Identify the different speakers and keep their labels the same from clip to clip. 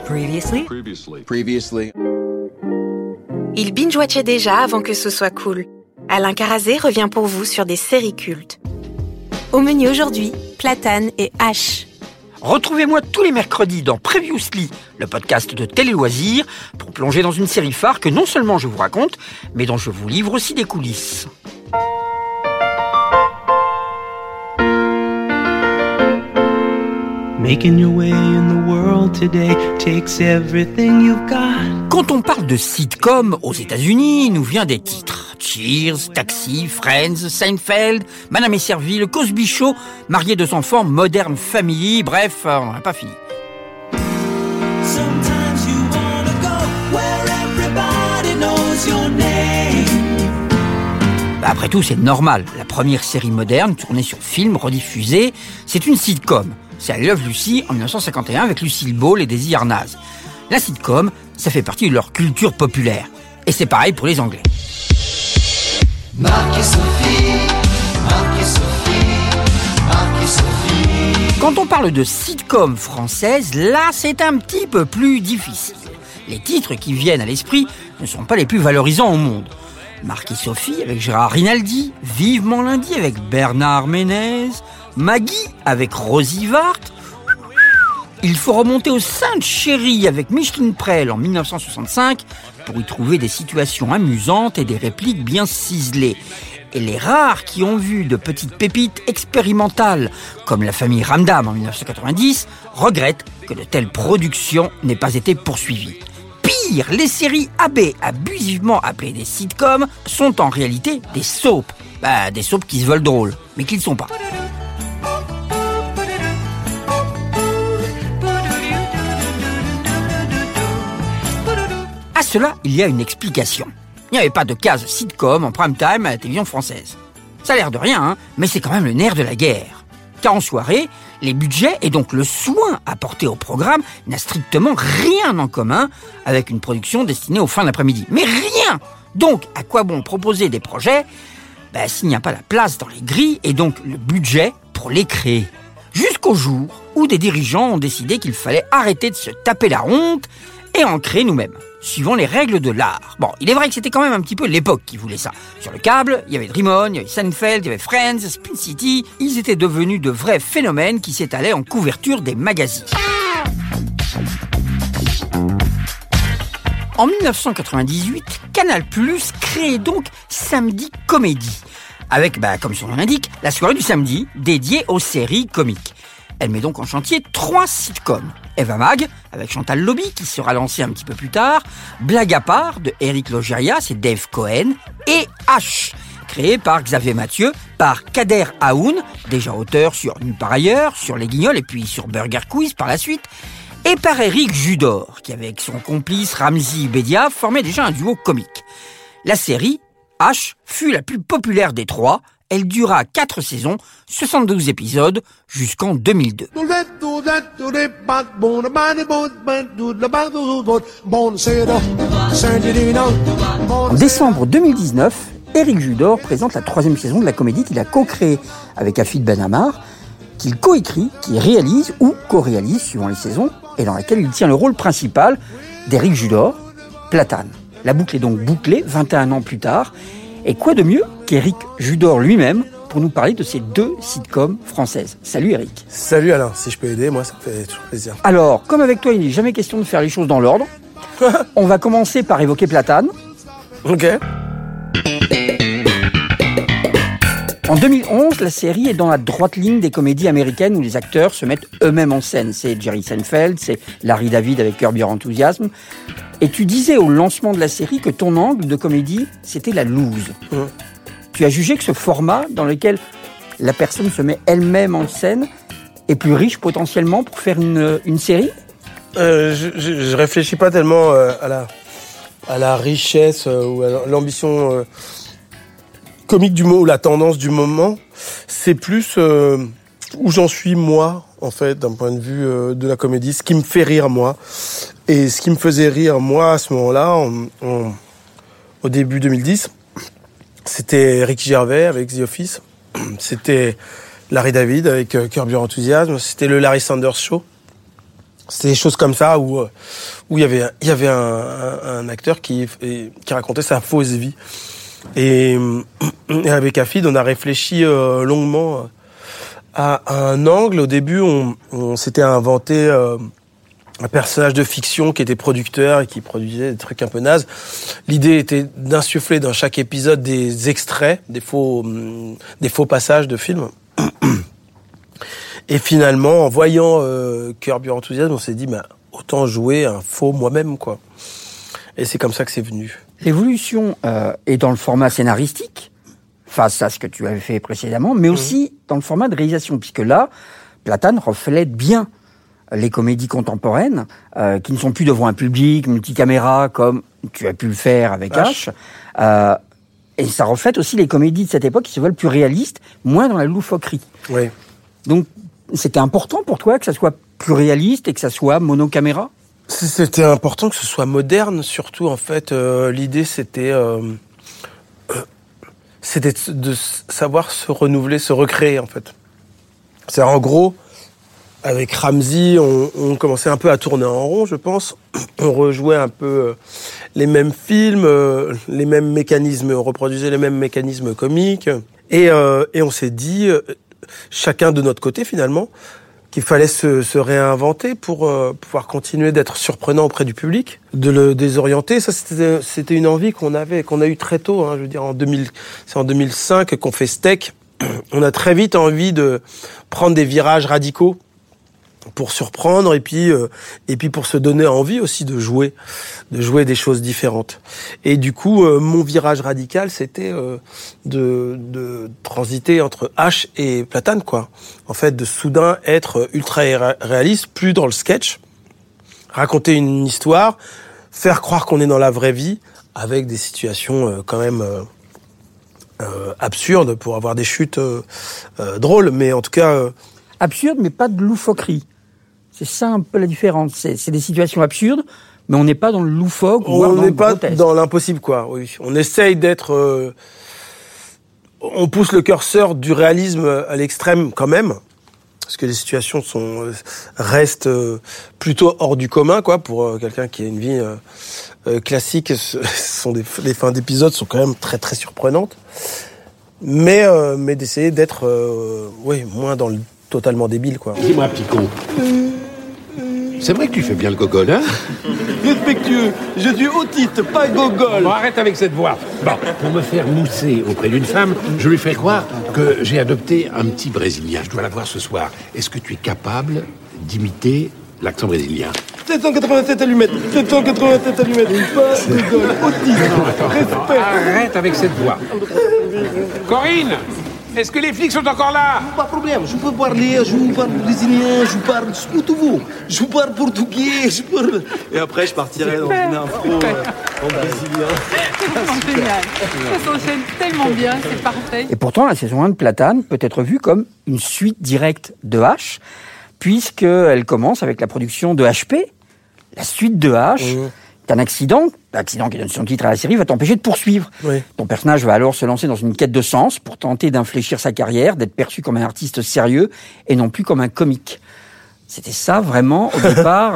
Speaker 1: Previously.
Speaker 2: Il binge-watchait déjà avant que ce soit cool. Alain Carazé revient pour vous sur des séries cultes. Au menu aujourd'hui, Platane et H.
Speaker 3: Retrouvez-moi tous les mercredis dans Previously, le podcast de Télé Loisirs, pour plonger dans une série phare que non seulement je vous raconte, mais dont je vous livre aussi des coulisses.
Speaker 4: Making your way in the world today takes everything you've got.
Speaker 3: Quand on parle de sitcom aux États-Unis, il nous vient des titres. Cheers, Taxi, Friends, Seinfeld, Madame et Servie, le Cosby Show, Marié 2 enfants, Modern Family, bref, on n'a pas fini.
Speaker 4: Sometimes you wanna go where everybody knows your name.
Speaker 3: Après tout, c'est normal. La première série moderne, tournée sur film, rediffusée, c'est une sitcom. C'est I Love Lucy en 1951 avec Lucille Ball et Daisy Arnaz. La sitcom, ça fait partie de leur culture populaire. Et c'est pareil pour les Anglais.
Speaker 5: Marc et Sophie, Marc et Sophie, Marc et Sophie.
Speaker 3: Quand on parle de sitcom française, là c'est un petit peu plus difficile. Les titres qui viennent à l'esprit ne sont pas les plus valorisants au monde. Marc et Sophie avec Gérard Rinaldi, Vivement lundi avec Bernard Ménez, Maggie avec Rosie Vart. Il faut remonter aux Saintes Chéries avec Micheline Prel en 1965 pour y trouver des situations amusantes et des répliques bien ciselées. Et les rares qui ont vu de petites pépites expérimentales, comme La famille Ramdam en 1990, regrettent que de telles productions n'aient pas été poursuivies. Pire, les séries AB, abusivement appelées des sitcoms, sont en réalité des soaps. Des soaps qui se veulent drôles, mais qui ne sont pas. À cela, il y a une explication. Il n'y avait pas de case sitcom en prime time à la télévision française. Ça a l'air de rien, mais c'est quand même le nerf de la guerre. Car en soirée, les budgets et donc le soin apporté au programme n'a strictement rien en commun avec une production destinée aux fins d'après-midi. Mais rien! Donc, à quoi bon proposer des projets s'il n'y a pas la place dans les grilles et donc le budget pour les créer? Jusqu'au jour où des dirigeants ont décidé qu'il fallait arrêter de se taper la honte et en créer nous-mêmes, suivant les règles de l'art. Bon, il est vrai que c'était quand même un petit peu l'époque qui voulait ça. Sur le câble, il y avait Dream On, il y avait Seinfeld, il y avait Friends, Spin City. Ils éta+ devenus de vrais phénomènes qui s'étalaient en couverture des magazines. En 1998, Canal+ crée donc Samedi Comédie, avec, comme son nom l'indique, la soirée du samedi dédiée aux séries comiques. Elle met donc en chantier 3 sitcoms. Eva Mag, avec Chantal Lobby, qui sera lancée un petit peu plus tard, Blague à part, de Éric Logérias et Dave Cohen, et H, créé par Xavier Mathieu, par Kader Aoun, déjà auteur sur Nulle part ailleurs, sur Les Guignols et puis sur Burger Quiz par la suite, et par Éric Judor, qui avec son complice Ramzy Bedia formait déjà un duo comique. La série, H, fut la plus populaire des 3. Elle dura 4 saisons, 72 épisodes, jusqu'en 2002. En décembre 2019, Éric Judor présente la 3e saison de la comédie qu'il a co-créée avec Afid Ben Ammar, qu'il co-écrit, qu'il réalise ou co-réalise, suivant les saisons, et dans laquelle il tient le rôle principal d'Éric Judor, Platane. La boucle est donc bouclée 21 ans plus tard. Et quoi de mieux qu'Éric Judor lui-même pour nous parler de ces 2 sitcoms françaises. Salut Eric.
Speaker 6: Salut Alain, si je peux aider, moi ça me fait toujours plaisir.
Speaker 3: Alors, comme avec toi, il n'est jamais question de faire les choses dans l'ordre. On va commencer par évoquer Platane.
Speaker 6: Ok.
Speaker 3: En 2011, la série est dans la droite ligne des comédies américaines où les acteurs se mettent eux-mêmes en scène. C'est Jerry Seinfeld, c'est Larry David avec Curb Your Enthusiasm. Et tu disais au lancement de la série que ton angle de comédie, c'était la loose. Tu as jugé que ce format dans lequel la personne se met elle-même en scène est plus riche potentiellement pour faire une série ?
Speaker 6: Je réfléchis pas tellement à la richesse ou à l'ambition comique du mot ou la tendance du moment. C'est plus où j'en suis moi, en fait, d'un point de vue de la comédie, ce qui me fait rire moi. Et ce qui me faisait rire moi à ce moment-là, au début 2010, c'était Ricky Gervais avec The Office, c'était Larry David avec Curb Your Enthusiasm, c'était le Larry Sanders Show C'était des choses comme ça où il y avait un acteur qui racontait sa fausse vie. Et avec Afid, on a réfléchi longuement à un angle. Au début, on s'était inventé un personnage de fiction qui était producteur et qui produisait des trucs un peu nazes. L'idée était d'insuffler dans chaque épisode des extraits, des faux passages de films. Et finalement, en voyant Curb Your Enthusiasm, on s'est dit, autant jouer un faux moi-même, quoi. Et c'est comme ça que c'est venu.
Speaker 3: L'évolution est dans le format scénaristique, face à ce que tu avais fait précédemment, mais aussi dans le format de réalisation, puisque là, Platane reflète bien les comédies contemporaines, qui ne sont plus devant un public, multicaméra, comme tu as pu le faire avec H. Et ça reflète aussi les comédies de cette époque qui se veulent plus réalistes, moins dans la loufoquerie.
Speaker 6: Oui.
Speaker 3: Donc, c'était important pour toi que ça soit plus réaliste et que ça soit monocaméra ?
Speaker 6: C'était important que ce soit moderne, surtout, en fait. L'idée, c'était de savoir se renouveler, se recréer, en fait. C'est en gros, avec Ramzy, on commençait un peu à tourner en rond, je pense. On rejouait un peu les mêmes films, les mêmes mécanismes, on reproduisait les mêmes mécanismes comiques. Et on s'est dit, chacun de notre côté, finalement, qu'il fallait se réinventer pour pouvoir continuer d'être surprenant auprès du public, de le désorienter. Ça, c'était une envie qu'on a eu très tôt. Je veux dire, c'est en 2005 qu'on fait Steak. On a très vite envie de prendre des virages radicaux pour surprendre et puis pour se donner envie aussi de jouer des choses différentes. Et du coup, mon virage radical, c'était de transiter entre H et Platane, quoi. En fait, de soudain être ultra réaliste, plus dans le sketch, raconter une histoire, faire croire qu'on est dans la vraie vie, avec des situations quand même absurdes pour avoir des chutes drôles, mais en tout cas
Speaker 3: absurde, mais pas de loufoquerie. C'est ça un peu la différence. C'est des situations absurdes, mais on n'est pas dans le loufoque.
Speaker 6: On n'est pas dans l'impossible, quoi. Oui. On essaye d'être... on pousse le curseur du réalisme à l'extrême quand même, parce que les situations restent plutôt hors du commun, quoi. Pour quelqu'un qui a une vie classique, les fins d'épisodes sont quand même très très surprenantes. Mais d'essayer d'être moins dans le totalement débile, quoi.
Speaker 1: Dis-moi, petit con. C'est vrai que tu fais bien le gogol, hein?
Speaker 7: Respectueux, je suis autiste, pas gogol.
Speaker 1: Bon, arrête avec cette voix. Bon, pour me faire mousser auprès d'une femme, je lui fais croire que j'ai adopté un petit Brésilien. Je dois la voir ce soir. Est-ce que tu es capable d'imiter l'accent brésilien?
Speaker 7: 787 allumettes, 787 allumettes, pas gogol, autiste, respect.
Speaker 1: Arrête avec cette voix. Corinne, est-ce que les flics sont encore là?
Speaker 7: Pas de problème, je peux parler, je parle brésilien, je parle tout, je parle portugais, Et après, je partirai dans une info en brésilien.
Speaker 8: C'est génial. Ça s'enchaîne tellement bien, c'est parfait.
Speaker 3: Et pourtant, la saison 1 de Platane peut être vue comme une suite directe de H, puisqu'elle commence avec la production de HP. La suite de H, un accident qui donne son titre à la série, va t'empêcher de poursuivre.
Speaker 6: Oui.
Speaker 3: Ton personnage va alors se lancer dans une quête de sens pour tenter d'infléchir sa carrière, d'être perçu comme un artiste sérieux et non plus comme un comique. C'était ça vraiment au départ.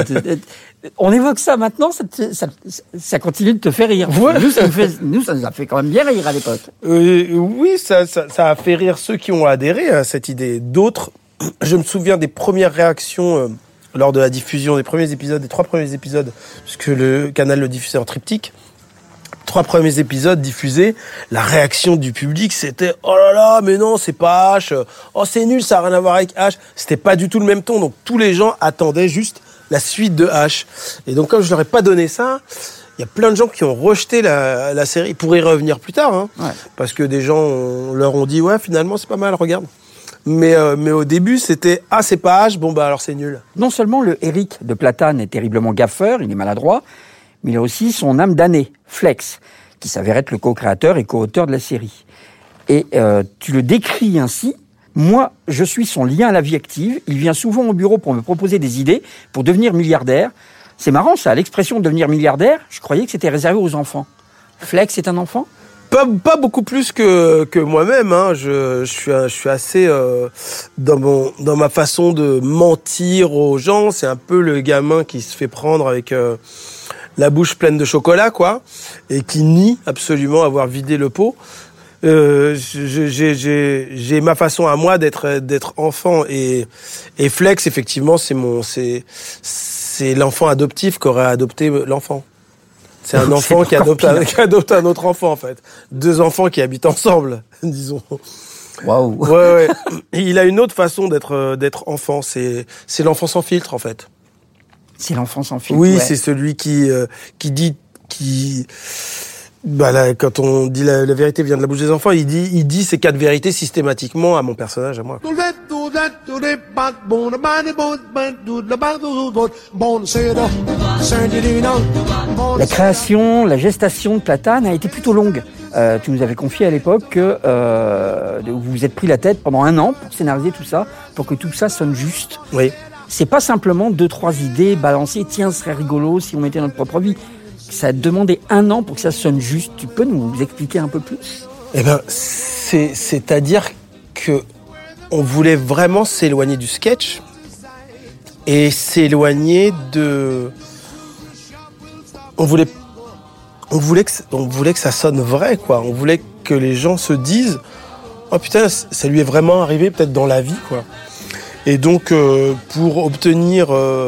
Speaker 3: On évoque ça maintenant, ça continue de te faire rire. Ouais. Nous, ça nous a fait quand même bien rire à l'époque.
Speaker 6: Oui, ça a fait rire ceux qui ont adhéré à cette idée. D'autres, je me souviens des premières réactions lors de la diffusion des 3 premiers épisodes, puisque le canal le diffusait en triptyque. 3 premiers épisodes diffusés, la réaction du public, c'était « Oh là là, mais non, c'est pas H. Oh, c'est nul, ça n'a rien à voir avec H. » C'était pas du tout le même ton, donc tous les gens attendaient juste la suite de H. Et donc, comme je leur ai pas donné ça, il y a plein de gens qui ont rejeté la série. Ils pourraient y revenir plus tard, hein, parce que des gens leur ont dit « Ouais, finalement, c'est pas mal, regarde. » Mais au début, c'était « Ah, c'est pas H, bon bah alors c'est nul. »
Speaker 3: Non seulement le Eric de Platane est terriblement gaffeur, il est maladroit, mais il a aussi son âme damnée, Flex, qui s'avère être le co-créateur et co-auteur de la série. Et tu le décris ainsi: « Moi, je suis son lien à la vie active, il vient souvent au bureau pour me proposer des idées pour devenir milliardaire. » C'est marrant ça, l'expression « devenir milliardaire », je croyais que c'était réservé aux enfants. Flex est un enfant ?
Speaker 6: Pas beaucoup plus que moi-même. Hein. Je suis assez dans ma façon de mentir aux gens. C'est un peu le gamin qui se fait prendre avec la bouche pleine de chocolat, quoi, et qui nie absolument avoir vidé le pot. J'ai ma façon à moi d'être enfant et Flex, effectivement, c'est l'enfant adoptif qu'aurait adopté l'enfant. C'est un enfant qui adopte un autre enfant, en fait. 2 enfants qui habitent ensemble, disons.
Speaker 3: Waouh.
Speaker 6: Ouais. Il a une autre façon d'être enfant. C'est l'enfant sans filtre, en fait.
Speaker 3: C'est l'enfant sans filtre.
Speaker 6: Oui,
Speaker 3: ouais.
Speaker 6: c'est celui qui dit là, quand on dit la vérité vient de la bouche des enfants, il dit ces 4 vérités systématiquement à mon personnage, à moi.
Speaker 3: La création, la gestation de Platane a été plutôt longue. Tu nous avais confié à l'époque que vous vous êtes pris la tête pendant 1 an pour scénariser tout ça, pour que tout ça sonne juste.
Speaker 6: Oui.
Speaker 3: C'est pas simplement 2-3 idées balancées, tiens, ce serait rigolo si on mettait notre propre vie. Ça a demandé 1 an pour que ça sonne juste. Tu peux nous expliquer un peu plus ?
Speaker 6: Eh ben, c'est-à-dire que on voulait vraiment s'éloigner du sketch et s'éloigner de... On voulait que ça sonne vrai, quoi. On voulait que les gens se disent « Oh putain, ça lui est vraiment arrivé peut-être dans la vie, quoi. » Et donc, pour obtenir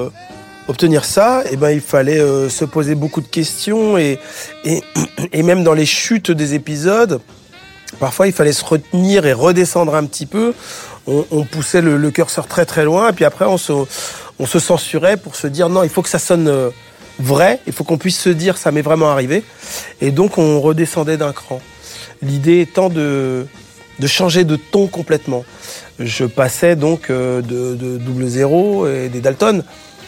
Speaker 6: ça, eh ben, il fallait se poser beaucoup de questions et même dans les chutes des épisodes, parfois il fallait se retenir et redescendre un petit peu. On poussait le curseur très très loin et puis après on se censurait pour se dire non, il faut que ça sonne vrai, il faut qu'on puisse se dire ça m'est vraiment arrivé. Et donc on redescendait d'un cran. L'idée étant de changer de ton complètement. Je passais donc de Double Zéro et des Dalton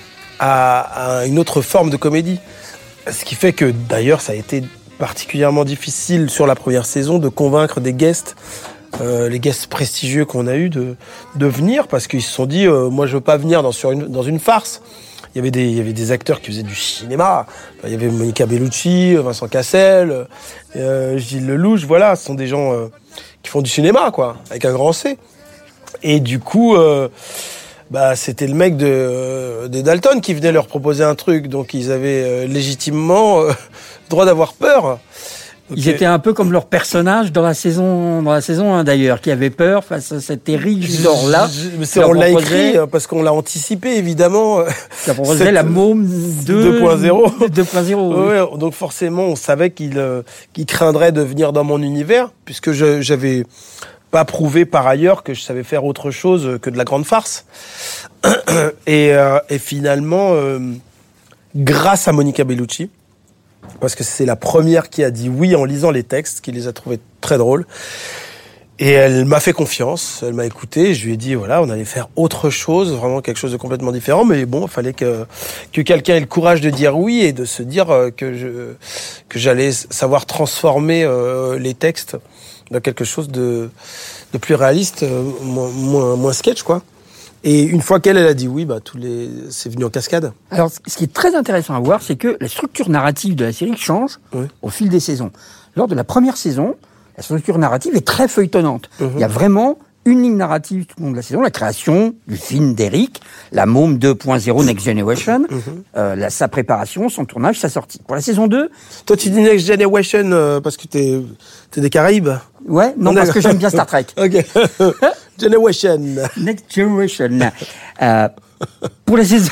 Speaker 6: à une autre forme de comédie. Ce qui fait que, d'ailleurs, ça a été particulièrement difficile sur la première saison de convaincre des guests, les guests prestigieux qu'on a eus, de venir, parce qu'ils se sont dit, moi je veux pas venir dans une farce. Il y avait des acteurs qui faisaient du cinéma. Il y avait Monica Bellucci, Vincent Cassel, Gilles Lelouch, voilà, ce sont des gens qui font du cinéma, quoi, avec un grand C. Et du coup, c'était le mec des Dalton qui venait leur proposer un truc, donc ils avaient légitimement droit d'avoir peur.
Speaker 3: Ils étaient un peu comme leur personnage dans la saison 1 d'ailleurs, qui avait peur face à cet Eric Judor-là.
Speaker 6: On l'a écrit parce qu'on l'a anticipé, évidemment.
Speaker 3: Ça proposait la môme
Speaker 6: 2.0.
Speaker 3: 2.0.
Speaker 6: Ouais, donc forcément, on savait qu'il craindrait de venir dans mon univers, puisque j'avais pas prouvé par ailleurs que je savais faire autre chose que de la grande farce. Et finalement, grâce à Monica Bellucci, parce que c'est la première qui a dit oui en lisant les textes, qui les a trouvés très drôles. Et elle m'a fait confiance, elle m'a écouté, je lui ai dit voilà, on allait faire autre chose, vraiment quelque chose de complètement différent, mais bon, il fallait que quelqu'un ait le courage de dire oui et de se dire que j'allais savoir transformer les textes dans quelque chose de plus réaliste, moins sketch, quoi. Et une fois qu'elle a dit oui, c'est venu en cascade.
Speaker 3: Alors, ce qui est très intéressant à voir, c'est que la structure narrative de la série change au fil des saisons. Lors de la première saison, la structure narrative est très feuilletonnante. Il y a vraiment une ligne narrative tout au long de la saison, la création du film d'Eric, la môme 2.0 Next Generation, sa préparation, son tournage, sa sortie. Pour la saison 2...
Speaker 6: Toi, tu dis Next Generation parce que t'es des Caraïbes?
Speaker 3: Ouais, non, parce que j'aime bien Star Trek.
Speaker 6: Ok. Generation.
Speaker 3: Next Generation. Pour la saison...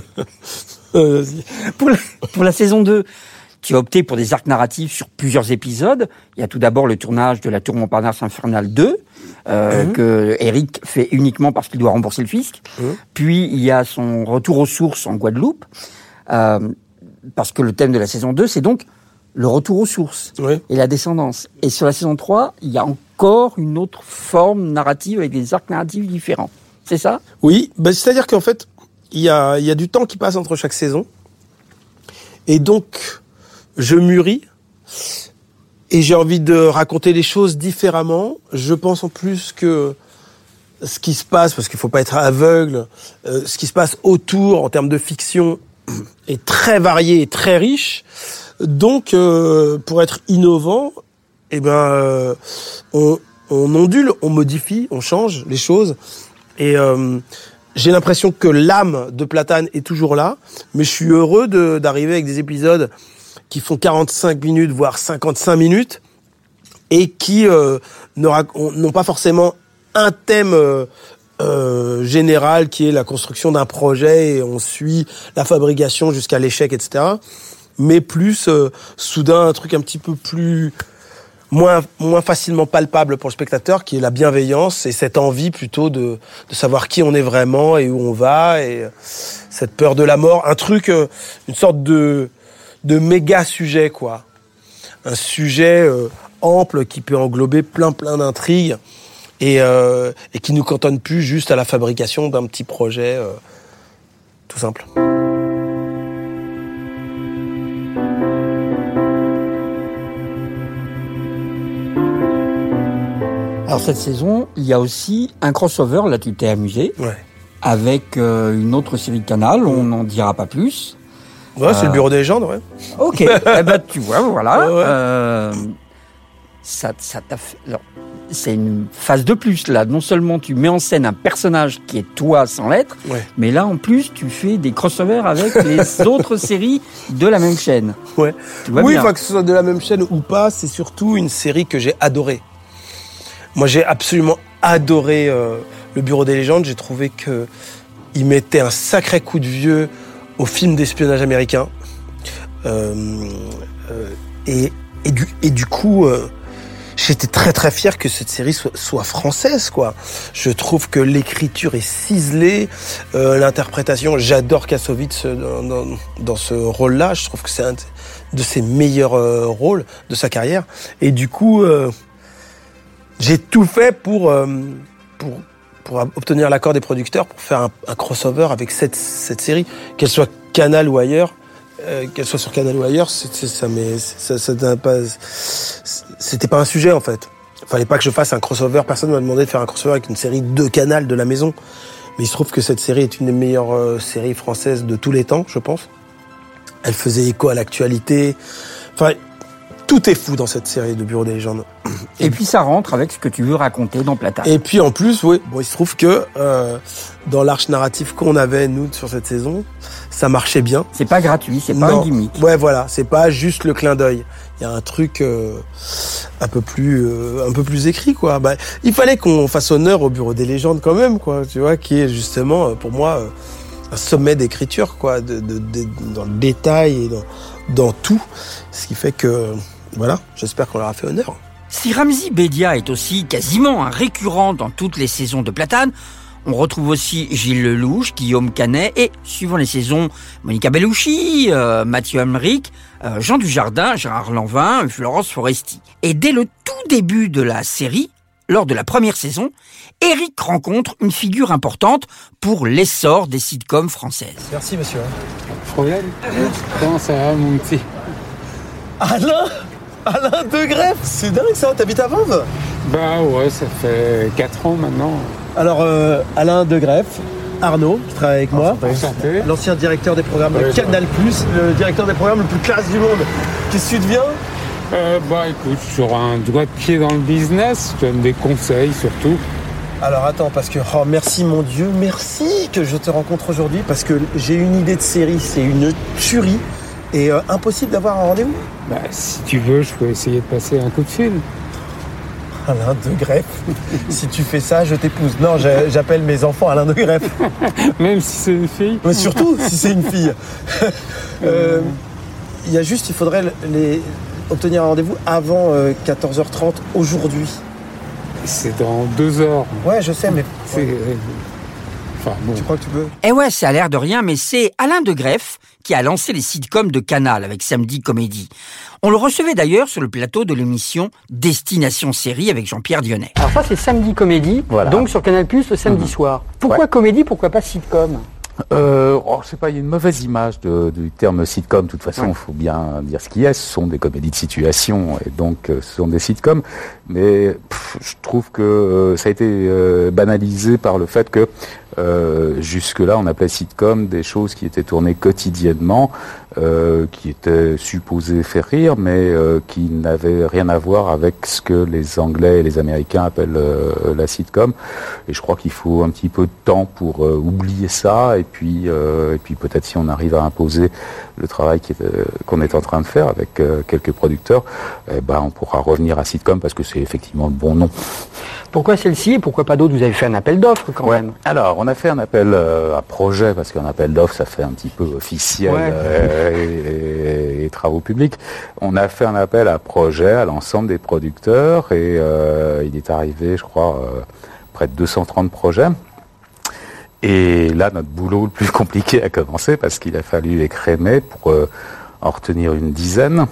Speaker 3: pour la saison 2, tu as opté pour des arcs narratifs sur plusieurs épisodes. Il y a tout d'abord le tournage de La Tour Montparnasse Infernale 2, que Eric fait uniquement parce qu'il doit rembourser le fisc. Puis il y a son retour aux sources en Guadeloupe, parce que le thème de la saison 2, c'est donc le retour aux sources et la descendance. Et sur la saison 3, il y a encore une autre forme narrative avec des arcs narratifs différents. C'est ça?
Speaker 6: Oui, c'est-à-dire qu'en fait, il y a du temps qui passe entre chaque saison. Et donc, je mûris et j'ai envie de raconter les choses différemment. Je pense en plus que ce qui se passe, parce qu'il faut pas être aveugle, ce qui se passe autour en termes de fiction est très varié et très riche. Donc, pour être innovant on ondule, on modifie, on change les choses. Et j'ai l'impression que l'âme de Platane est toujours là, mais je suis heureux d'arriver avec des épisodes qui font 45 minutes, voire 55 minutes, et qui n'ont pas forcément un thème général qui est la construction d'un projet et on suit la fabrication jusqu'à l'échec, etc. Mais plus soudain un truc un petit peu plus moins facilement palpable pour le spectateur, qui est la bienveillance et cette envie plutôt de savoir qui on est vraiment et où on va, et cette peur de la mort, un truc, une sorte de méga sujet, quoi. Un sujet ample qui peut englober plein d'intrigues et qui nous cantonne plus juste à la fabrication d'un petit projet tout simple.
Speaker 3: Alors cette saison, il y a aussi un crossover, là tu t'es amusé, avec une autre série de Canal, on n'en dira pas plus.
Speaker 6: Ouais, c'est le Bureau des légendes, ouais.
Speaker 3: Ok, tu vois, voilà. Ça t'a fait... Alors, c'est une phase de plus, là. Non seulement tu mets en scène un personnage qui est toi sans l'être, mais là, en plus, tu fais des crossovers avec les autres séries de la même chaîne.
Speaker 6: Ouais. Oui, que ce soit de la même chaîne ou pas, c'est surtout une série que j'ai adorée. Moi, j'ai absolument adoré le Bureau des légendes. J'ai trouvé que il mettait un sacré coup de vieux au film d'espionnage américain. Et du coup, j'étais très fier que cette série soit française, quoi. Je trouve que l'écriture est ciselée, l'interprétation, j'adore Kassovitz dans ce rôle-là. Je trouve que c'est un de ses meilleurs rôles de sa carrière. Et du coup, j'ai tout fait pour obtenir l'accord des producteurs pour faire un crossover avec cette série, qu'elle soit Canal ou ailleurs, qu'elle soit sur Canal ou ailleurs, c'était pas un sujet en fait. Fallait pas que je fasse un crossover. Personne m'a demandé de faire un crossover avec une série de Canal de la maison. Mais il se trouve que cette série est une des meilleures séries françaises de tous les temps, je pense. Elle faisait écho à l'actualité. Enfin, tout est fou dans cette série de Bureau des légendes.
Speaker 3: Et puis ça rentre avec ce que tu veux raconter dans Platane.
Speaker 6: Et puis en plus, il se trouve que dans l'arche narrative qu'on avait, nous, sur cette saison, ça marchait bien.
Speaker 3: C'est pas gratuit, c'est pas un gimmick.
Speaker 6: Ouais, voilà, c'est pas juste le clin d'œil. Il y a un truc un peu plus écrit, quoi. Il fallait qu'on fasse honneur au Bureau des légendes quand même, quoi. Tu vois, qui est justement, pour moi, un sommet d'écriture, quoi, dans le détail et dans tout. Ce qui fait que, voilà, j'espère qu'on leur a fait honneur.
Speaker 3: Si Ramzy Bedia est aussi quasiment un récurrent dans toutes les saisons de Platane, on retrouve aussi Gilles Lelouch, Guillaume Canet et, suivant les saisons, Monica Bellucci, Mathieu Amalric, Jean Dujardin, Gérard Lanvin, Florence Foresti. Et dès le tout début de la série, lors de la première saison, Eric rencontre une figure importante pour l'essor des sitcoms françaises.
Speaker 6: Merci, monsieur.
Speaker 9: Pas de problème. Comment ça va, mon petit?
Speaker 6: Alain De Greff, c'est dingue ça, t'habites à Vanves?
Speaker 9: Bah ouais, ça fait 4 ans maintenant.
Speaker 6: Alors, Alain De Greff, Arnaud, qui travaille avec moi,
Speaker 9: Enchanté.
Speaker 6: L'ancien directeur des programmes de Canal+, le directeur des programmes le plus classe du monde. Qu'est-ce que tu deviens?
Speaker 9: Bah écoute, sur un doigt de pied dans le business, je donne des conseils surtout.
Speaker 6: Alors attends, parce que, merci mon Dieu, merci que je te rencontre aujourd'hui, parce que j'ai une idée de série, c'est une tuerie. Et impossible d'avoir un rendez-vous?
Speaker 9: Bah, si tu veux, je peux essayer de passer un coup de fil.
Speaker 6: Alain De Greff, si tu fais ça, je t'épouse. Non, j'appelle mes enfants Alain De Greff.
Speaker 9: Même si c'est une fille?
Speaker 6: Mais surtout si c'est une fille. Il faudrait obtenir un rendez-vous avant 14h30 aujourd'hui.
Speaker 9: C'est dans 2 heures.
Speaker 6: Ouais, je sais, mais...
Speaker 9: Enfin, bon.
Speaker 6: Tu crois que tu peux?
Speaker 3: Eh ouais, ça a l'air de rien, mais c'est Alain De Greff qui a lancé les sitcoms de Canal avec Samedi Comédie. On le recevait d'ailleurs sur le plateau de l'émission Destination Série avec Jean-Pierre Dionnet.
Speaker 10: Alors ça, c'est Samedi Comédie, donc sur Canal+, le samedi soir. Pourquoi comédie, pourquoi pas sitcom?
Speaker 11: Je sais pas, il y a une mauvaise image du terme sitcom. De toute façon, il faut bien dire ce qu'il y a. Ce sont des comédies de situation, et donc ce sont des sitcoms. Mais je trouve que ça a été banalisé par le fait que jusque-là, on appelait sitcom des choses qui étaient tournées quotidiennement, qui était supposé faire rire, mais qui n'avait rien à voir avec ce que les Anglais et les Américains appellent la sitcom. Et je crois qu'il faut un petit peu de temps pour oublier ça, et puis peut-être si on arrive à imposer le travail qu'on est en train de faire avec quelques producteurs, on pourra revenir à sitcom parce que c'est effectivement le bon nom.
Speaker 10: Pourquoi celle-ci et pourquoi pas d'autres? Vous avez fait un appel d'offres quand même.
Speaker 11: Alors, on a fait un appel à projet, parce qu'un appel d'offres, ça fait un petit peu officiel et travaux publics. On a fait un appel à projet à l'ensemble des producteurs et il est arrivé, je crois, près de 230 projets. Et là, notre boulot le plus compliqué a commencé parce qu'il a fallu écrémer pour en retenir une dizaine,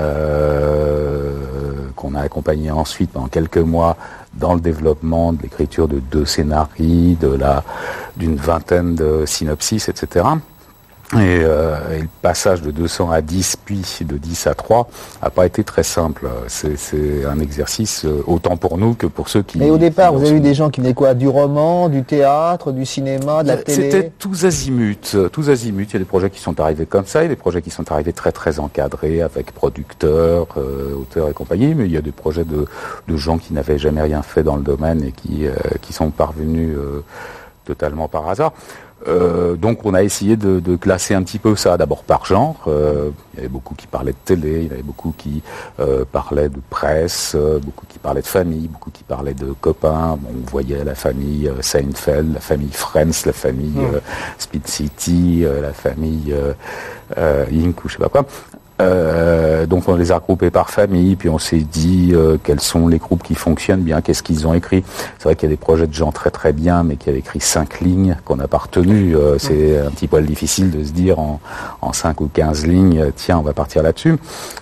Speaker 11: qu'on a accompagné ensuite pendant quelques mois dans le développement de l'écriture de 2 scénarios, d'une vingtaine de synopsis, etc. Et le passage de 200 à 10, puis de 10 à 3, n'a pas été très simple. C'est un exercice autant pour nous que pour ceux qui...
Speaker 12: Mais au départ, vous avez eu des gens qui venaient quoi? Du roman, du théâtre, du cinéma, de la télé?
Speaker 11: C'était tous azimuts. Il y a des projets qui sont arrivés comme ça, il y a des projets qui sont arrivés très très encadrés, avec producteurs, auteurs et compagnie, mais il y a des projets de gens qui n'avaient jamais rien fait dans le domaine et qui sont parvenus totalement par hasard. Donc on a essayé de classer un petit peu ça, d'abord par genre. Il y avait beaucoup qui parlaient de télé, il y avait beaucoup qui parlaient de presse, beaucoup qui parlaient de famille, beaucoup qui parlaient de copains. Bon, on voyait la famille Seinfeld, la famille Friends, la famille Speed City, la famille Inc. ou je sais pas quoi. Donc on les a regroupés par famille, puis on s'est dit quels sont les groupes qui fonctionnent bien, qu'est-ce qu'ils ont écrit. C'est vrai qu'il y a des projets de gens très très bien, mais qui avaient écrit 5 lignes qu'on n'a pas retenues. C'est un petit poil difficile de se dire en 5 ou 15 lignes, tiens, on va partir là-dessus.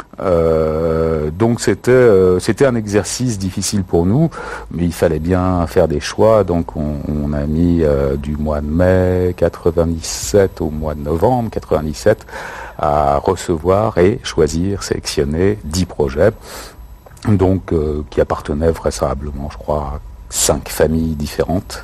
Speaker 11: Donc c'était un exercice difficile pour nous, mais il fallait bien faire des choix. Donc on a mis du mois de mai 97 au mois de novembre 97 à recevoir et choisir, sélectionner 10 projets, donc qui appartenaient vraisemblablement, je crois, à 5 familles différentes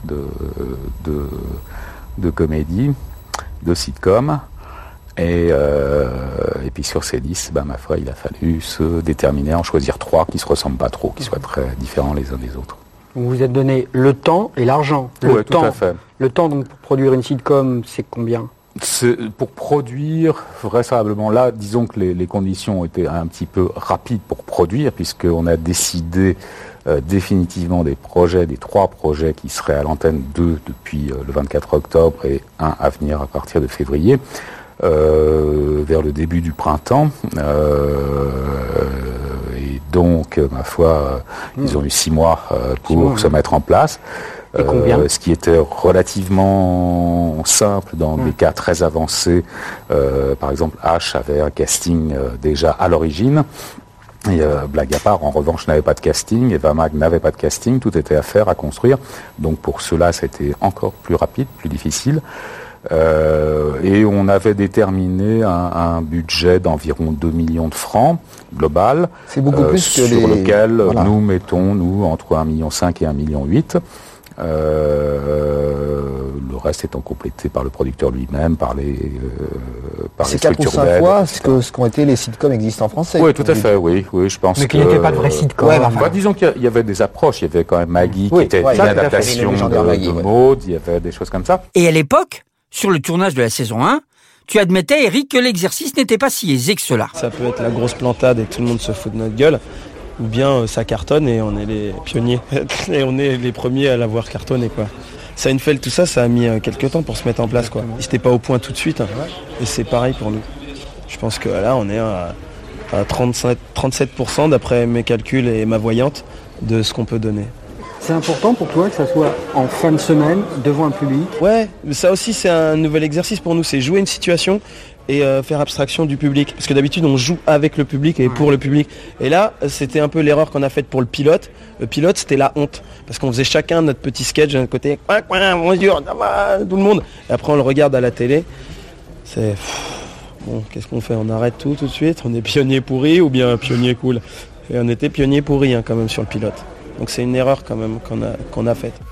Speaker 11: de comédies, de sitcoms. Et puis sur ces 10, ma foi, il a fallu se déterminer, en choisir 3 qui se ressemblent pas trop, qui soient très différents les uns des autres.
Speaker 10: Vous vous êtes donné le temps et l'argent.
Speaker 11: Oui, tout à fait.
Speaker 10: Le temps donc pour produire une sitcom, c'est combien?
Speaker 11: Pour produire, vraisemblablement là, disons que les conditions ont été un petit peu rapides pour produire, puisqu'on a décidé définitivement des 3 projets qui seraient à l'antenne, 2 depuis le 24 octobre et 1 à venir à partir de février. Vers le début du printemps, et donc ma foi ils ont eu 6 mois pour se mettre en place, ce qui était relativement simple dans des cas très avancés. Par exemple, H avait un casting déjà à l'origine, et blague à part, en revanche, n'avait pas de casting, Eva Mag n'avait pas de casting, tout était à faire, à construire, donc pour cela c'était encore plus rapide, plus difficile. Et on avait déterminé un budget d'environ 2 millions de francs global.
Speaker 12: C'est beaucoup plus que
Speaker 11: sur lequel nous mettons, entre 1,5 million et 1,8 million. Le reste étant complété par le producteur lui-même, par les structures d'aide.
Speaker 12: C'est 4 ou 5 fois ce qu'ont été les sitcoms existants français.
Speaker 11: Oui, tout à fait, oui, je pense.
Speaker 10: Mais qu'il n'était pas de vrai sitcom.
Speaker 11: Disons qu'il y avait des approches, il y avait quand même Maggie qui était une adaptation de Maud, il y avait des choses comme ça.
Speaker 3: Et à l'époque, sur le tournage de la saison 1, tu admettais, Eric, que l'exercice n'était pas si aisé que cela.
Speaker 6: Ça peut être la grosse plantade et tout le monde se fout de notre gueule, ou bien ça cartonne et on est les pionniers, et on est les premiers à l'avoir cartonné, quoi. Seinfeld, tout ça, ça a mis quelques temps pour se mettre en place, quoi. Ils n'étaient pas au point tout de suite, et c'est pareil pour nous. Je pense que là, on est à 37% d'après mes calculs et ma voyante de ce qu'on peut donner.
Speaker 10: C'est important pour toi que ça soit en fin de semaine, devant un public?
Speaker 6: Ouais, ça aussi c'est un nouvel exercice pour nous, c'est jouer une situation et faire abstraction du public. Parce que d'habitude on joue avec le public et pour le public. Et là, c'était un peu l'erreur qu'on a faite pour le pilote. Le pilote, c'était la honte. Parce qu'on faisait chacun notre petit sketch d'un côté, bonjour, tout le monde. Et après on le regarde à la télé, c'est... Bon, qu'est-ce qu'on fait? On arrête tout de suite? On est pionnier pourri ou bien pionnier cool? Et on était pionnier pourri quand même sur le pilote. Donc c'est une erreur quand même qu'on a faite.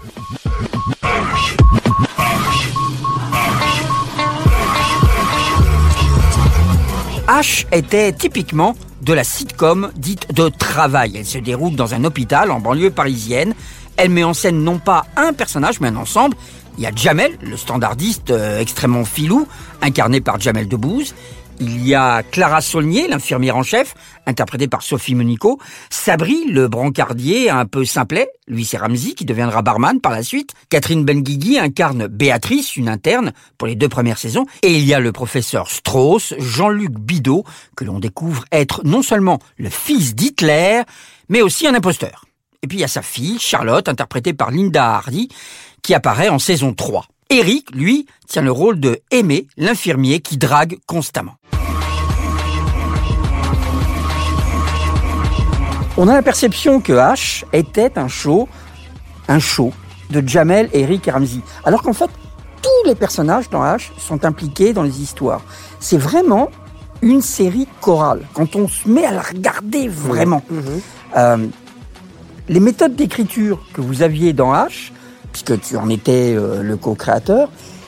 Speaker 3: H était typiquement de la sitcom dite de travail. Elle se déroule dans un hôpital en banlieue parisienne. Elle met en scène non pas un personnage, mais un ensemble. Il y a Jamel, le standardiste extrêmement filou, incarné par Jamel Debbouze. Il y a Clara Saulnier, l'infirmière en chef, interprétée par Sophie Monico. Sabri, le brancardier un peu simplet. Lui, c'est Ramzy, qui deviendra barman par la suite. Catherine Benguigui incarne Béatrice, une interne, pour les 2 premières saisons. Et il y a le professeur Strauss, Jean-Luc Bidot, que l'on découvre être non seulement le fils d'Hitler, mais aussi un imposteur. Et puis il y a sa fille, Charlotte, interprétée par Linda Hardy, qui apparaît en saison 3. Eric, lui, tient le rôle de Aimé, l'infirmier qui drague constamment. On a la perception que H était un show de Jamel, Eric et Ramzy. Alors qu'en fait, tous les personnages dans H sont impliqués dans les histoires. C'est vraiment une série chorale. Quand on se met à la regarder vraiment. Les méthodes d'écriture que vous aviez dans H, puisque tu en étais le co-créateur,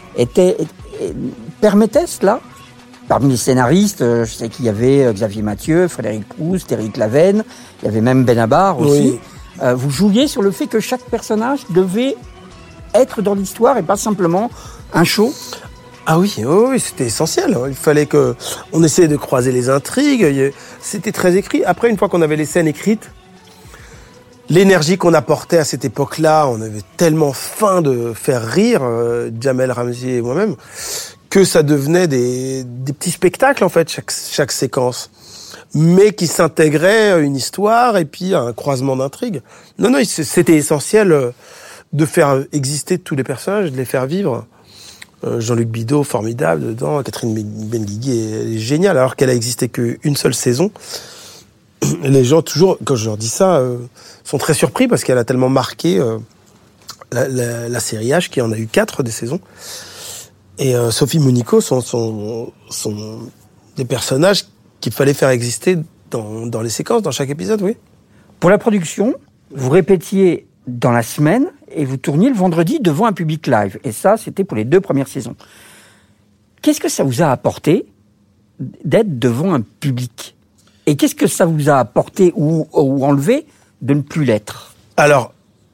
Speaker 3: permettaient cela. Parmi les scénaristes, je sais qu'il y avait Xavier Mathieu, Frédéric Proust, Éric Lavenne, il y avait même Benabar aussi. Oui. Vous jouiez sur le fait que chaque personnage devait être dans l'histoire et pas simplement un show.
Speaker 6: Ah oui, c'était essentiel. Il fallait qu'on essaie de croiser les intrigues. C'était très écrit. Après, une fois qu'on avait les scènes écrites, l'énergie qu'on apportait à cette époque-là, on avait tellement faim de faire rire Jamel, Ramzy et moi-même, que ça devenait des petits spectacles en fait, chaque séquence, mais qui s'intégraient à une histoire et puis à un croisement d'intrigues. Non, c'était essentiel de faire exister tous les personnages, de les faire vivre. Jean-Luc Bidot, formidable dedans, Catherine Benguigui est géniale, alors qu'elle a existé qu'une seule saison. Les gens, toujours, quand je leur dis ça, sont très surpris parce qu'elle a tellement marqué la série H, qui en a eu 4 des saisons. Et Sophie Monico sont des personnages qu'il fallait faire exister dans les séquences, dans chaque épisode, oui.
Speaker 3: Pour la production, vous répétiez dans la semaine et vous tourniez le vendredi devant un public live. Et ça, c'était pour les 2 premières saisons. Qu'est-ce que ça vous a apporté d'être devant un public ? Et qu'est-ce que ça vous a apporté ou enlevé de ne plus l'être ?
Speaker 6: Alors,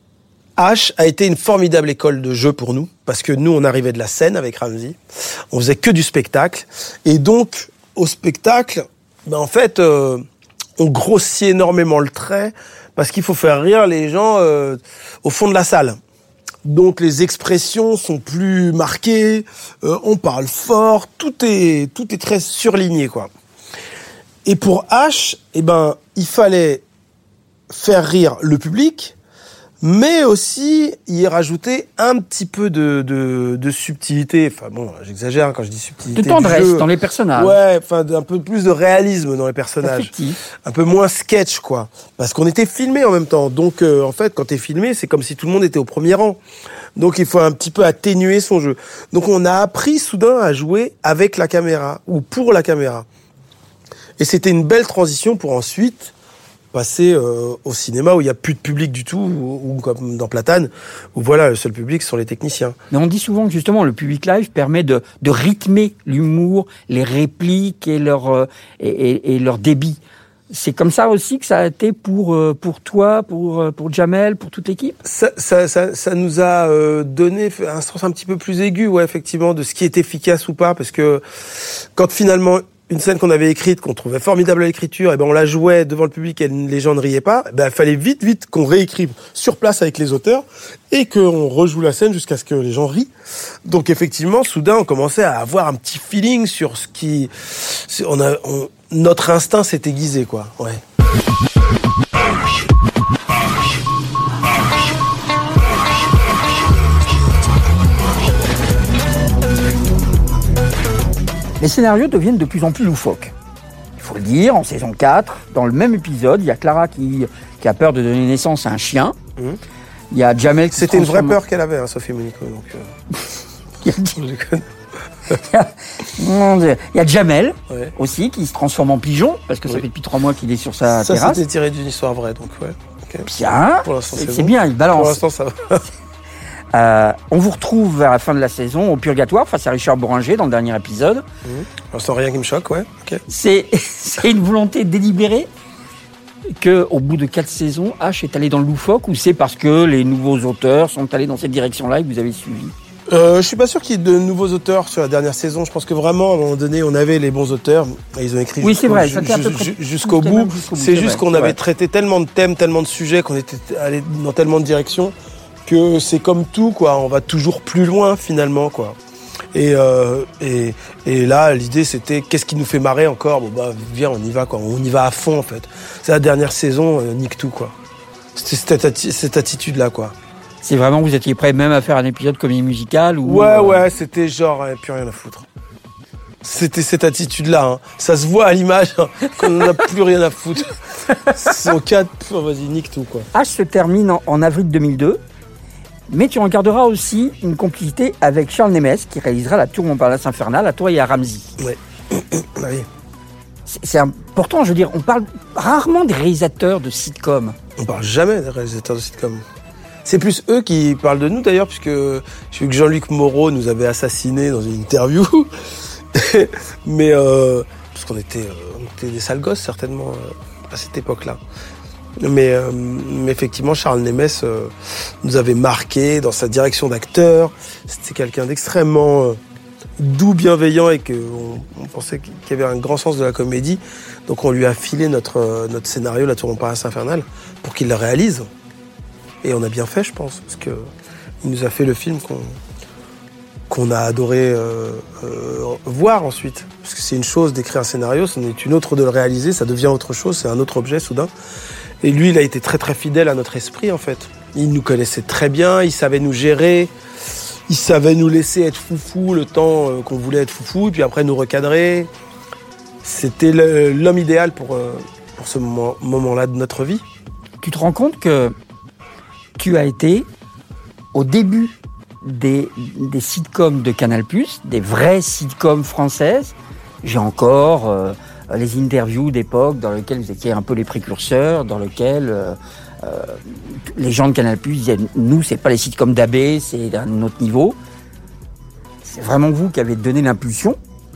Speaker 6: H a été une formidable école de jeu pour nous, parce que nous, on arrivait de la scène avec Ramzy, on faisait que du spectacle, et donc, au spectacle, en fait, on grossit énormément le trait, parce qu'il faut faire rire les gens au fond de la salle. Donc, les expressions sont plus marquées, on parle fort, tout est très surligné, quoi. Et pour H, il fallait faire rire le public, mais aussi y rajouter un petit peu de subtilité. Enfin bon, j'exagère quand je dis subtilité.
Speaker 3: De tendresse dans les personnages.
Speaker 6: Ouais, enfin un peu plus de réalisme dans les personnages.
Speaker 3: Affectif.
Speaker 6: Un peu moins sketch, quoi. Parce qu'on était filmé en même temps. Donc en fait, quand t'es filmé, c'est comme si tout le monde était au premier rang. Donc il faut un petit peu atténuer son jeu. Donc on a appris soudain à jouer avec la caméra ou pour la caméra. Et c'était une belle transition pour ensuite passer au cinéma où il n'y a plus de public du tout, ou comme dans Platane, où voilà, le seul public sont les techniciens.
Speaker 3: Mais on dit souvent que justement le public live permet de rythmer l'humour, les répliques et leur débit. C'est comme ça aussi que ça a été pour toi, pour Jamel, pour toute l'équipe.
Speaker 6: Ça nous a donné un sens un petit peu plus aigu, ouais, effectivement, de ce qui est efficace ou pas, parce que quand finalement une scène qu'on avait écrite, qu'on trouvait formidable à l'écriture, et on la jouait devant le public et les gens ne riaient pas, il fallait vite qu'on réécrive sur place avec les auteurs et qu'on rejoue la scène jusqu'à ce que les gens rient. Donc effectivement, soudain, on commençait à avoir un petit feeling sur ce qui... notre instinct s'est aiguisé, quoi. Ouais.
Speaker 3: Les scénarios deviennent de plus en plus loufoques. Il faut le dire, en saison 4, dans le même épisode, il y a Clara qui a peur de donner naissance à un chien. Il y a Jamel qui
Speaker 6: C'était une vraie peur qu'elle avait, Sophie Monico. Donc,
Speaker 3: il y a Jamel aussi qui se transforme en pigeon, parce que ça fait depuis 3 mois qu'il est sur sa terrasse.
Speaker 6: Ça, c'était tiré d'une histoire vraie, donc ouais. Okay.
Speaker 3: Bien, c'est bien, il balance.
Speaker 6: Pour l'instant, ça va.
Speaker 3: On vous retrouve vers la fin de la saison au Purgatoire face à Richard Bohringer dans le dernier épisode.
Speaker 6: Sans rien qui me choque, ouais. Okay.
Speaker 3: C'est une volonté délibérée qu'au bout de 4 saisons, H est allé dans le loufoque, ou c'est parce que les nouveaux auteurs sont allés dans cette direction-là et que vous avez suivi?
Speaker 6: Je suis pas sûr qu'il y ait de nouveaux auteurs sur la dernière saison. Je pense que vraiment, à un moment donné, on avait les bons auteurs et ils ont écrit jusqu'au bout. C'est juste qu'on avait traité tellement de thèmes, tellement de sujets, qu'on était allé dans tellement de directions que c'est comme tout, quoi. On va toujours plus loin, finalement, quoi. Et là, l'idée, c'était qu'est-ce qui nous fait marrer encore? Bon, bah, viens, on y va, quoi. On y va à fond, en fait. C'est la dernière saison, nique tout, quoi. C'était cette attitude-là, quoi.
Speaker 3: C'est vraiment, vous étiez prêt même à faire un épisode comédie musicale ou
Speaker 6: Ouais, c'était genre, plus rien à foutre. C'était cette attitude-là, hein. Ça se voit à l'image, hein, qu'on n'en a plus rien à foutre. C'est au cas de, vas-y, nique tout, quoi.
Speaker 3: H se termine en avril 2002, mais tu regarderas aussi une complicité avec Charles Nemes, qui réalisera La Tour Montparnasse Infernale à toi et à Ramsey.
Speaker 6: Ouais. Oui.
Speaker 3: C'est important, je veux dire, on parle rarement des réalisateurs de sitcom.
Speaker 6: On parle jamais des réalisateurs de sitcom. C'est plus eux qui parlent de nous d'ailleurs, puisque j'ai vu que Jean-Luc Moreau nous avait assassinés dans une interview. Mais parce qu'on était des sales gosses certainement à cette époque-là. Mais effectivement, Charles Nemes nous avait marqué dans sa direction d'acteur. C'était quelqu'un d'extrêmement doux, bienveillant et qu'on pensait qu'il avait un grand sens de la comédie. Donc on lui a filé notre scénario, La Tour Montparnasse Infernale, pour qu'il le réalise. Et on a bien fait, je pense, parce que il nous a fait le film qu'on a adoré voir ensuite. Parce que c'est une chose d'écrire un scénario, c'en est une autre de le réaliser, ça devient autre chose, c'est un autre objet soudain. Et lui, il a été très très fidèle à notre esprit, en fait. Il nous connaissait très bien, il savait nous gérer, il savait nous laisser être foufou le temps qu'on voulait être foufou, et puis après nous recadrer. C'était l'homme idéal pour ce moment-là de notre vie.
Speaker 3: Tu te rends compte que tu as été au début des sitcoms de Canal+, des vraies sitcoms françaises. J'ai encore les interviews d'époque dans lesquelles vous étiez un peu les précurseurs, dans lesquelles les gens de Canal+ disaient « Nous, c'est pas les sitcoms d'AB, c'est d'un autre niveau ». C'est vraiment vous qui avez donné l'impulsion.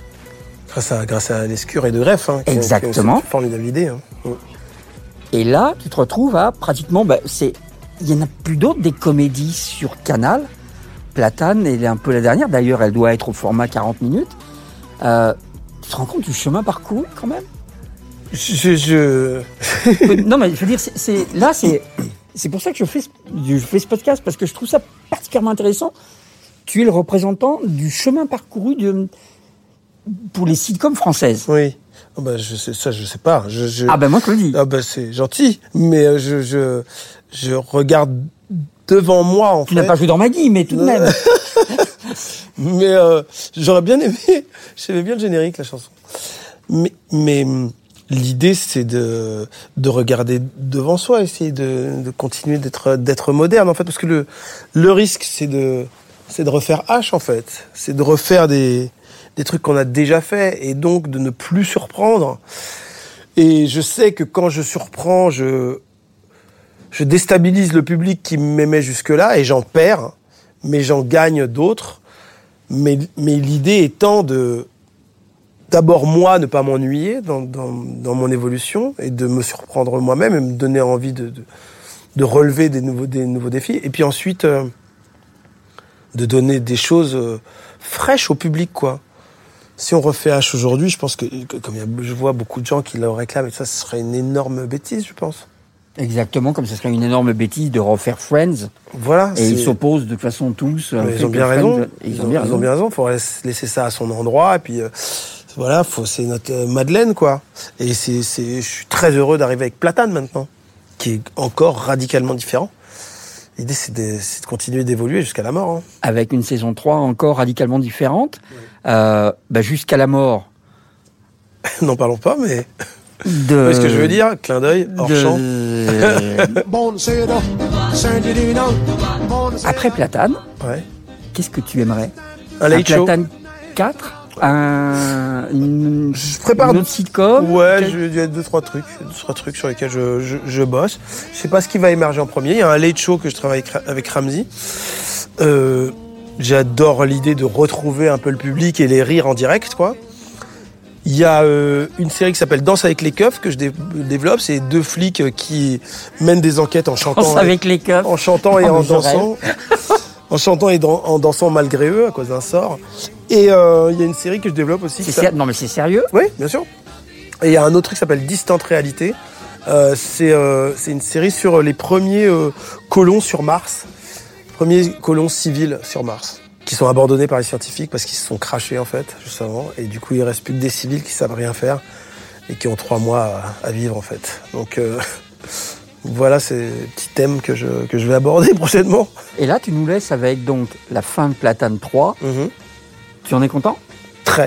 Speaker 6: Grâce à Lescure et De Greff. Hein,
Speaker 3: exactement.
Speaker 6: C'est une formidable idée. Hein.
Speaker 3: Et là, tu te retrouves à pratiquement... il n'y en a plus d'autres des comédies sur Canal. Platane, elle est un peu la dernière. D'ailleurs, elle doit être au format 40 minutes. Tu te rends compte du chemin parcouru, quand même? Non, mais je veux dire, c'est pour ça que je fais ce podcast, parce que je trouve ça particulièrement intéressant. Tu es le représentant du chemin parcouru pour les sitcoms françaises.
Speaker 6: Oui. Oh je sais pas.
Speaker 3: Ah moi je le dis.
Speaker 6: Ah c'est gentil, mais je regarde devant moi en fait.
Speaker 3: Tu n'as pas joué dans Maggie, mais tout de même.
Speaker 6: Mais j'aurais bien aimé. J'aimais bien le générique, la chanson. Mais l'idée c'est de regarder devant soi, essayer de continuer d'être moderne en fait, parce que le risque c'est de refaire H en fait, c'est de refaire des trucs qu'on a déjà fait et donc de ne plus surprendre. Et je sais que quand je surprends, je déstabilise le public qui m'aimait jusque-là et j'en perds, mais j'en gagne d'autres. Mais l'idée étant d'abord moi ne pas m'ennuyer dans mon évolution et de me surprendre moi-même et me donner envie de relever des nouveaux défis. Et puis ensuite de donner des choses fraîches au public, quoi. Si on refait H aujourd'hui, je pense que, comme je vois beaucoup de gens qui le réclament, et ça, ce serait une énorme bêtise, je pense.
Speaker 3: Exactement, comme ce serait une énorme bêtise de refaire Friends.
Speaker 6: Voilà.
Speaker 3: Et ils s'opposent de toute façon tous.
Speaker 6: Ils ont bien raison. Ils ont bien raison. Faut laisser ça à son endroit. Et puis, voilà, c'est notre Madeleine, quoi. Et je suis très heureux d'arriver avec Platane maintenant, qui est encore radicalement différent. L'idée, c'est de continuer d'évoluer jusqu'à la mort. Hein.
Speaker 3: Avec une saison 3 encore radicalement différente. Oui. Jusqu'à la mort.
Speaker 6: N'en parlons pas, mais... Vous voyez ce que je veux dire? Clin d'œil, hors champ.
Speaker 3: Après Platane,
Speaker 6: ouais.
Speaker 3: Qu'est-ce que tu aimerais?
Speaker 6: Un late show.
Speaker 3: Platane 4?
Speaker 6: Je prépare
Speaker 3: une autre sitcom.
Speaker 6: Ouais, il y a deux, trois trucs sur lesquels je bosse. Je sais pas ce qui va émerger en premier. Il y a un late show que je travaille avec Ramzy. J'adore l'idée de retrouver un peu le public et les rires en direct, quoi. Il y a une série qui s'appelle Danse avec les keufs que je développe. C'est 2 flics qui mènent des enquêtes en chantant.
Speaker 3: Danse avec les keufs.
Speaker 6: En chantant et en dansant. En chantant et en dansant malgré eux à cause d'un sort. Et il y a une série que je développe aussi.
Speaker 3: Non mais c'est sérieux ?
Speaker 6: Oui, bien sûr. Et il y a un autre truc qui s'appelle Distant Réalité. C'est une série sur les premiers colons sur Mars. Premiers colons civils sur Mars. Qui sont abandonnés par les scientifiques parce qu'ils se sont crashés en fait, juste avant. Et du coup, il reste plus que des civils qui savent rien faire et qui ont 3 mois à vivre en fait. Donc voilà, c'est le petit thème que je vais aborder prochainement.
Speaker 3: Et là, tu nous laisses avec donc la fin de Platane 3. Tu en es content ?
Speaker 6: Très.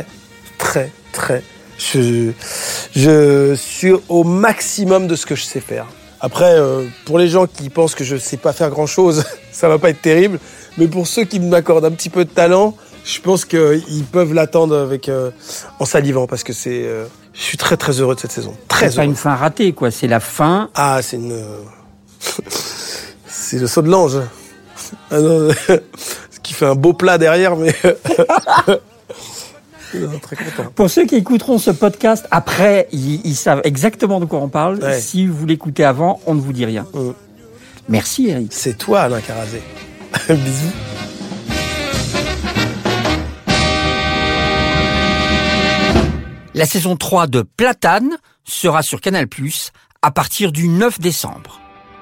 Speaker 6: Je suis au maximum de ce que je sais faire. Après, pour les gens qui pensent que je sais pas faire grand-chose, ça va pas être terrible. Mais pour ceux qui m'accordent un petit peu de talent, je pense qu'ils peuvent l'attendre avec en salivant parce que je suis très très heureux de cette saison. Très heureux.
Speaker 3: C'est pas une fin ratée, quoi. C'est la fin.
Speaker 6: Ah, c'est c'est le saut de l'ange. Ah non, ce qui fait un beau plat derrière, mais. Très content.
Speaker 3: Pour ceux qui écouteront ce podcast après, ils savent exactement de quoi on parle. Ouais. Si vous l'écoutez avant, on ne vous dit rien. Merci Eric.
Speaker 6: C'est toi Alain Carazé. Bisous.
Speaker 3: La saison 3 de Platane sera sur Canal+ à partir du 9 décembre.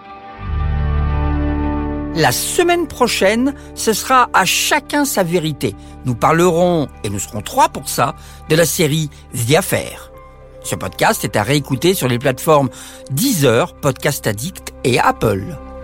Speaker 3: La semaine prochaine, ce sera à chacun sa vérité. Nous parlerons, et nous serons 3 pour ça, de la série The Affair. Ce podcast est à réécouter sur les plateformes Deezer, Podcast Addict et Apple.